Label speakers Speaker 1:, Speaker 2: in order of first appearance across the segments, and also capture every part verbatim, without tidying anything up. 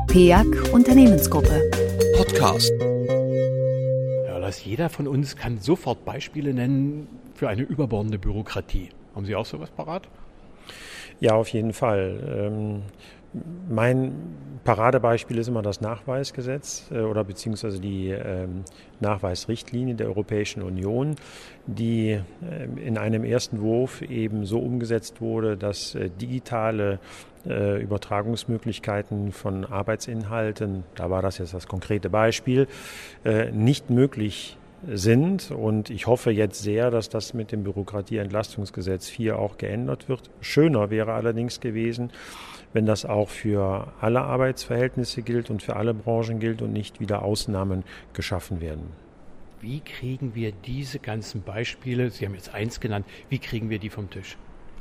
Speaker 1: P E A C Unternehmensgruppe.
Speaker 2: Podcast.
Speaker 3: Ja, Lars, jeder von uns kann sofort Beispiele nennen für eine überbordende Bürokratie. Haben Sie auch sowas parat?
Speaker 4: Ja, auf jeden Fall. Ähm, mein Paradebeispiel ist immer das Nachweisgesetz äh, oder beziehungsweise die ähm, Nachweisrichtlinie der Europäischen Union, die äh, in einem ersten Wurf eben so umgesetzt wurde, dass äh, digitale äh, Übertragungsmöglichkeiten von Arbeitsinhalten, da war das jetzt das konkrete Beispiel, äh, nicht möglich sind. Und ich hoffe jetzt sehr, dass das mit dem Bürokratieentlastungsgesetz vier auch geändert wird. Schöner wäre allerdings gewesen, wenn das auch für alle Arbeitsverhältnisse gilt und für alle Branchen gilt und nicht wieder Ausnahmen geschaffen werden.
Speaker 3: Wie kriegen wir diese ganzen Beispiele, Sie haben jetzt eins genannt, wie kriegen wir die vom Tisch?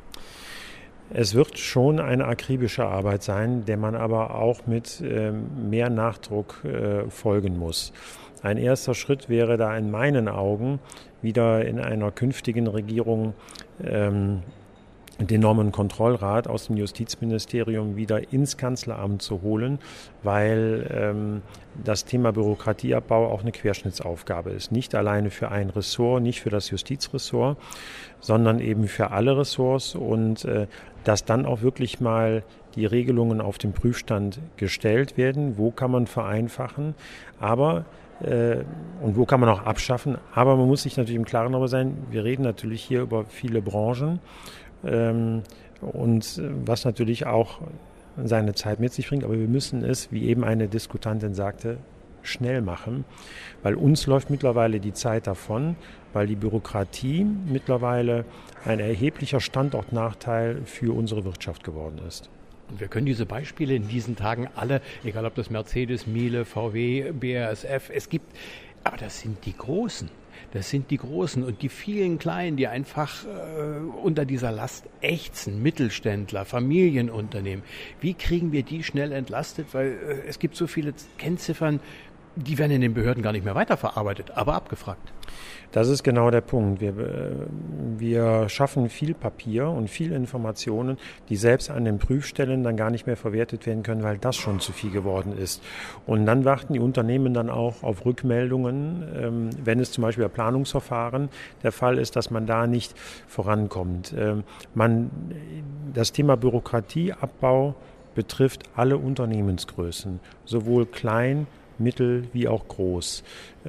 Speaker 4: Es wird schon eine akribische Arbeit sein, der man aber auch mit ähm, mehr Nachdruck äh, folgen muss. Ein erster Schritt wäre da in meinen Augen, wieder in einer künftigen Regierung ähm, den Normenkontrollrat aus dem Justizministerium wieder ins Kanzleramt zu holen, weil ähm, das Thema Bürokratieabbau auch eine Querschnittsaufgabe ist. Nicht alleine für ein Ressort, nicht für das Justizressort, sondern eben für alle Ressorts und äh, dass dann auch wirklich mal die Regelungen auf den Prüfstand gestellt werden. Wo kann man vereinfachen, aber äh, und wo kann man auch abschaffen. Aber man muss sich natürlich im Klaren darüber sein, wir reden natürlich hier über viele Branchen, Ähm, und was natürlich auch seine Zeit mit sich bringt. Aber wir müssen es, wie eben eine Diskutantin sagte, schnell machen, weil uns läuft mittlerweile die Zeit davon, weil die Bürokratie mittlerweile ein erheblicher Standortnachteil für unsere Wirtschaft geworden ist.
Speaker 3: Und wir können diese Beispiele in diesen Tagen alle, egal ob das Mercedes, Miele, V W, B A S F, es gibt, aber das sind die Großen. Das sind die Großen und die vielen Kleinen, die einfach äh, unter dieser Last ächzen, Mittelständler, Familienunternehmen. Wie kriegen wir die schnell entlastet? Weil äh, es gibt so viele Kennziffern, die werden in den Behörden gar nicht mehr weiterverarbeitet, aber abgefragt.
Speaker 4: Das ist genau der Punkt. Wir, wir schaffen viel Papier und viel Informationen, die selbst an den Prüfstellen dann gar nicht mehr verwertet werden können, weil das schon zu viel geworden ist. Und dann warten die Unternehmen dann auch auf Rückmeldungen, wenn es zum Beispiel bei Planungsverfahren der Fall ist, dass man da nicht vorankommt. Man, das Thema Bürokratieabbau betrifft alle Unternehmensgrößen, sowohl klein, mittel wie auch groß.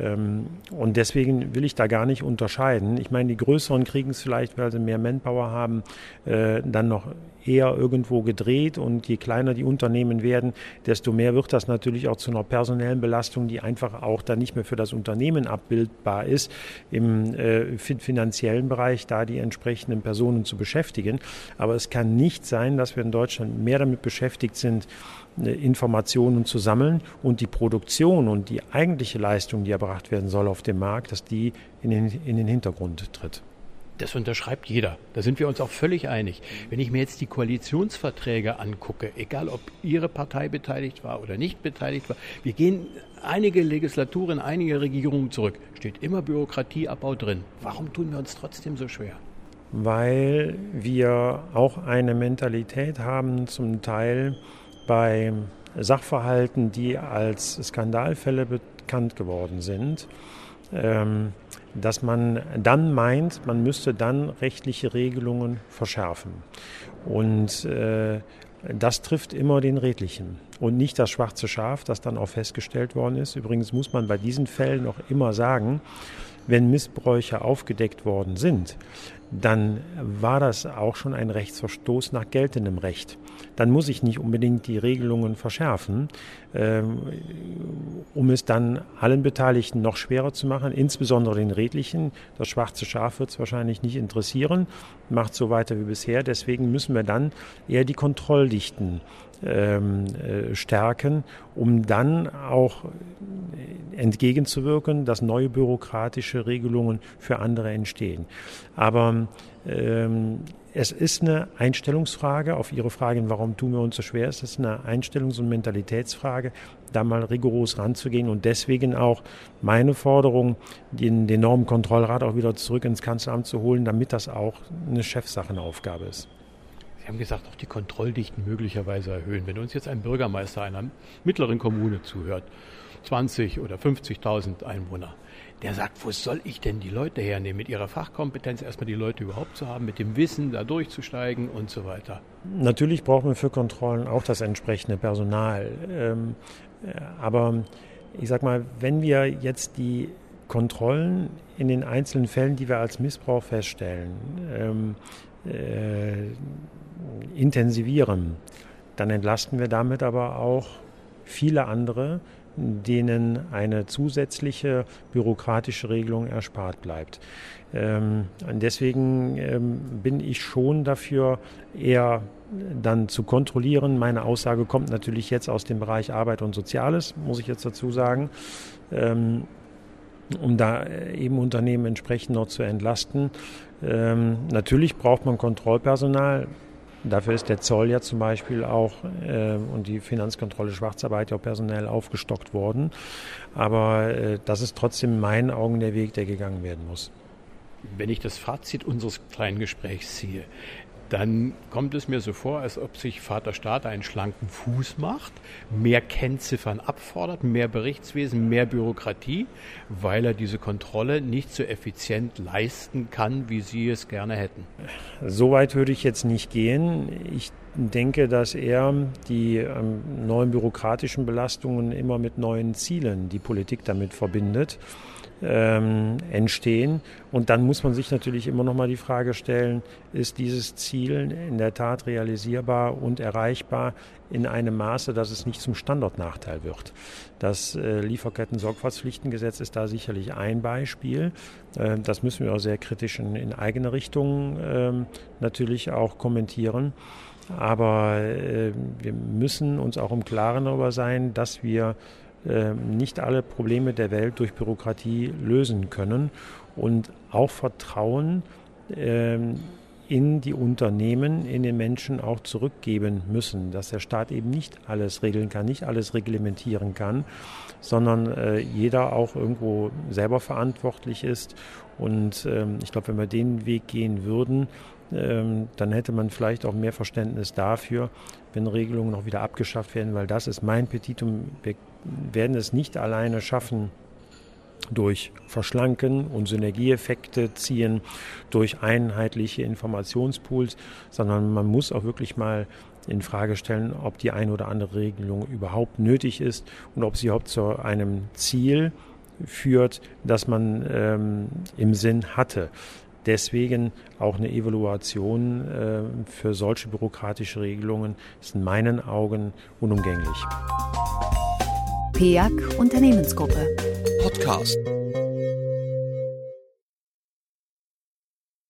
Speaker 4: Und deswegen will ich da gar nicht unterscheiden. Ich meine, die Größeren kriegen es vielleicht, weil sie mehr Manpower haben, dann noch eher irgendwo gedreht. Und je kleiner die Unternehmen werden, desto mehr wird das natürlich auch zu einer personellen Belastung, die einfach auch dann nicht mehr für das Unternehmen abbildbar ist, im finanziellen Bereich da die entsprechenden Personen zu beschäftigen. Aber es kann nicht sein, dass wir in Deutschland mehr damit beschäftigt sind, Informationen zu sammeln und die Produktion und die eigentliche Leistung, die erbracht werden soll auf dem Markt, dass die in den, in den Hintergrund tritt.
Speaker 3: Das unterschreibt jeder. Da sind wir uns auch völlig einig. Wenn ich mir jetzt die Koalitionsverträge angucke, egal ob Ihre Partei beteiligt war oder nicht beteiligt war, wir gehen einige Legislaturen, einige Regierungen zurück, steht immer Bürokratieabbau drin. Warum tun wir uns trotzdem so schwer?
Speaker 4: Weil wir auch eine Mentalität haben, zum Teil bei Sachverhalten, die als Skandalfälle bekannt geworden sind, dass man dann meint, man müsste dann rechtliche Regelungen verschärfen. Und äh, das trifft immer den Redlichen und nicht das schwarze Schaf, das dann auch festgestellt worden ist. Übrigens muss man bei diesen Fällen auch immer sagen, wenn Missbräuche aufgedeckt worden sind, dann war das auch schon ein Rechtsverstoß nach geltendem Recht. Dann muss ich nicht unbedingt die Regelungen verschärfen, ähm, um es dann allen Beteiligten noch schwerer zu machen, insbesondere den Redlichen. Das schwarze Schaf wird es wahrscheinlich nicht interessieren, macht so weiter wie bisher. Deswegen müssen wir dann eher die Kontrolldichten ähm, äh, stärken, um dann auch entgegenzuwirken, dass neue bürokratische Regelungen für andere entstehen. Aber ähm, es ist eine Einstellungsfrage, auf Ihre Frage, warum tun wir uns so schwer, es ist eine Einstellungs- und Mentalitätsfrage, da mal rigoros ranzugehen und deswegen auch meine Forderung, den, den Normenkontrollrat auch wieder zurück ins Kanzleramt zu holen, damit das auch eine Chefsachenaufgabe ist.
Speaker 3: Sie haben gesagt, auch die Kontrolldichten möglicherweise erhöhen. Wenn uns jetzt ein Bürgermeister einer mittleren Kommune zuhört, zwanzig oder fünfzigtausend Einwohner, der sagt, wo soll ich denn die Leute hernehmen? Mit ihrer Fachkompetenz erstmal die Leute überhaupt zu haben, mit dem Wissen da durchzusteigen und so weiter.
Speaker 4: Natürlich braucht man für Kontrollen auch das entsprechende Personal. Ähm, aber ich sag mal, wenn wir jetzt die Kontrollen in den einzelnen Fällen, die wir als Missbrauch feststellen, ähm, äh, intensivieren, dann entlasten wir damit aber auch viele andere, denen eine zusätzliche bürokratische Regelung erspart bleibt. Ähm, deswegen ähm, bin ich schon dafür, eher dann zu kontrollieren. Meine Aussage kommt natürlich jetzt aus dem Bereich Arbeit und Soziales, muss ich jetzt dazu sagen, ähm, um da eben Unternehmen entsprechend noch zu entlasten. Ähm, natürlich braucht man Kontrollpersonal. Dafür ist der Zoll ja zum Beispiel auch äh, und die Finanzkontrolle Schwarzarbeit ja auch personell aufgestockt worden. Aber äh, das ist trotzdem in meinen Augen der Weg, der gegangen werden muss.
Speaker 3: Wenn ich das Fazit unseres kleinen Gesprächs ziehe, dann kommt es mir so vor, als ob sich Vater Staat einen schlanken Fuß macht, mehr Kennziffern abfordert, mehr Berichtswesen, mehr Bürokratie, weil er diese Kontrolle nicht so effizient leisten kann, wie Sie es gerne hätten.
Speaker 4: So weit würde ich jetzt nicht gehen. Ich denke, dass er die ähm, neuen bürokratischen Belastungen immer mit neuen Zielen, die Politik damit verbindet, Ähm, entstehen. Und dann muss man sich natürlich immer noch mal die Frage stellen, ist dieses Ziel in der Tat realisierbar und erreichbar in einem Maße, dass es nicht zum Standortnachteil wird. Das äh, Lieferketten-Sorgfaltspflichtengesetz ist da sicherlich ein Beispiel. Äh, das müssen wir auch sehr kritisch in, in eigene Richtung äh, natürlich auch kommentieren. Aber äh, wir müssen uns auch im Klaren darüber sein, dass wir nicht alle Probleme der Welt durch Bürokratie lösen können und auch Vertrauen in die Unternehmen, in den Menschen auch zurückgeben müssen, dass der Staat eben nicht alles regeln kann, nicht alles reglementieren kann, sondern jeder auch irgendwo selber verantwortlich ist. Und ich glaube, wenn wir den Weg gehen würden, dann hätte man vielleicht auch mehr Verständnis dafür, wenn Regelungen noch wieder abgeschafft werden, weil das ist mein Petitum. Wir werden es nicht alleine schaffen, durch Verschlanken und Synergieeffekte ziehen, durch einheitliche Informationspools, sondern man muss auch wirklich mal in Frage stellen, ob die eine oder andere Regelung überhaupt nötig ist und ob sie überhaupt zu einem Ziel führt, das man ähm, im Sinn hatte. Deswegen auch eine Evaluation äh, für solche bürokratische Regelungen ist in meinen Augen unumgänglich.
Speaker 1: P E A C Unternehmensgruppe
Speaker 2: Podcast.